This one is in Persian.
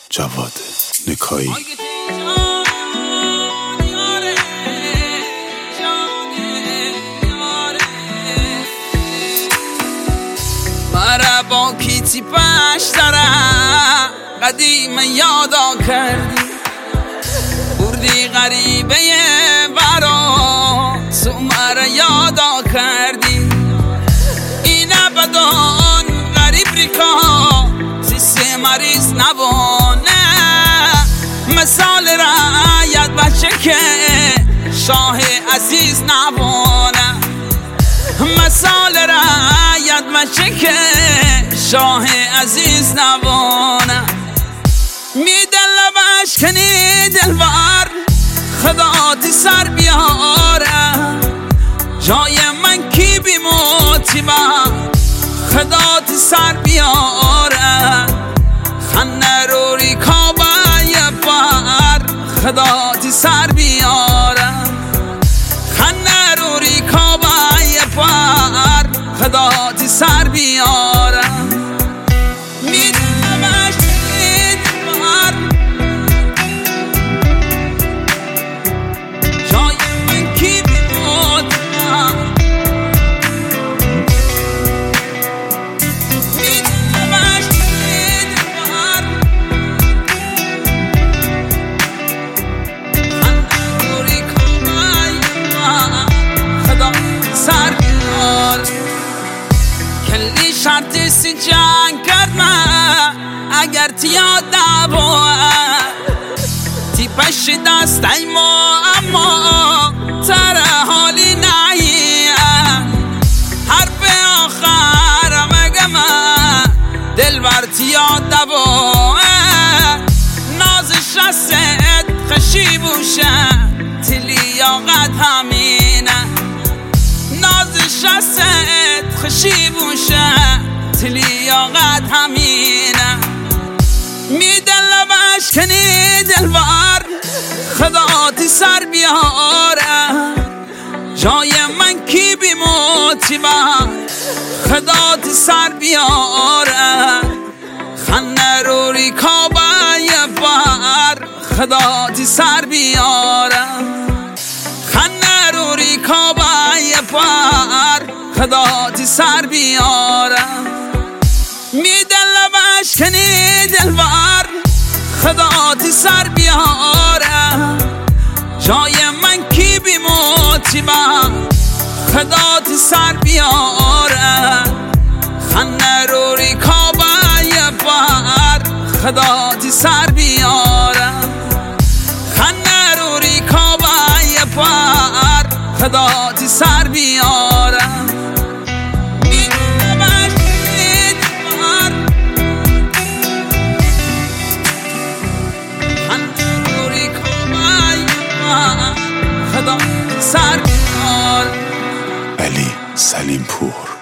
جواد نکایی. مرا با کیتی پشترم قدیم یادا کردی، بردی غریبه برا تو مرا یادا کردی. این ابدان غریب ریکا سیسه مریض نبانه، مثال رعیت بچه که شاه عزیز نبانه، مثال رعیت بچه که شاه عزیز نبانه. میدن لبش کنی دلبر خدا تی سر بیاره، جای من کی بیموتی با خدا تی سر بیاره. خنه روری کابه بر خدا تی سر بیاره، خنه روری کابه بر خدا تی سر بیاره. کلی شرطی سی جنگ کرد من اگر تیاد نبود، تی پشت دست ایما اما تر حالی نهی. حرف آخر مگه من دل بر تیاد نبود، نازش رست خشی بوشه تی لیاقت همینه، نازش رست خشی بوشه تی لیاقت همینه. میدن لبش کنی دلبر خدا تی سر بیاره، جای من کی بیموتی با خدا تی سر بیاره. خنه روری کابه بر خدا تی سر بیاره، خنه روری کابه بر خدا تی سر بیاره. میدن لبش کنی دلبر خدا تی سر بیاره، جای من کی بیموتی با خدا تی سر بیاره. خنه روری کابه بر خدا تی سر بیاره، خنه روری کابه بر خدا تی سر بیاره. علی سلیمپور.